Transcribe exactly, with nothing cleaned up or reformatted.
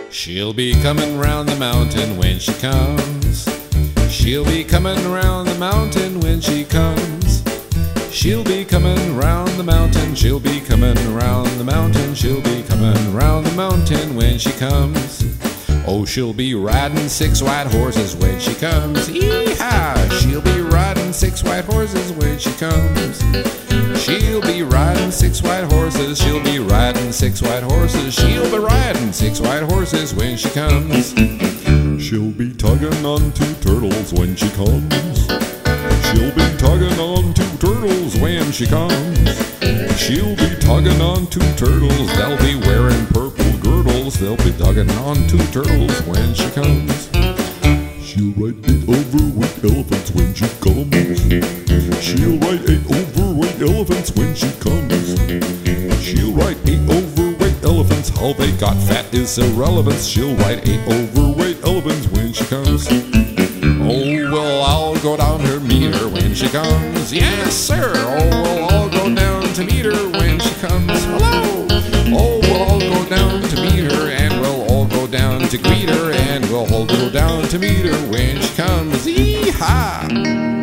She'll be coming round the mountain when she comes. She'll be coming round the mountain when she comes. She'll be coming round the mountain. She'll be coming round the mountain. She'll be coming round the mountain when she comes. Oh, she'll be riding six white horses when she comes. Yee-haw! She'll be riding six white horses when she comes. She'll be riding six white horses. She'll be riding six white horses. She'll be riding six white horses when she comes. She'll be tugging on two turtles when she comes. She'll be tugging on two turtles when she comes. She'll be tugging on two turtles. They'll be wearing purple girdles. They'll be tugging on two turtles when she comes. She'll ride eight overweight elephants when she comes. She'll ride eight overweight elephants when she comes. She'll ride eight overweight elephants. How they got fat is irrelevant. She'll ride eight overweight elephants when she comes. Oh, well, I'll go down to meet her when she comes. Yes, sir. Oh, well, I'll go down to meet her when she comes. Hello. Oh, well, I'll go down to meet her, and we'll all go down to greet her, and we'll all go down to meet her when she comes. Yee-haw!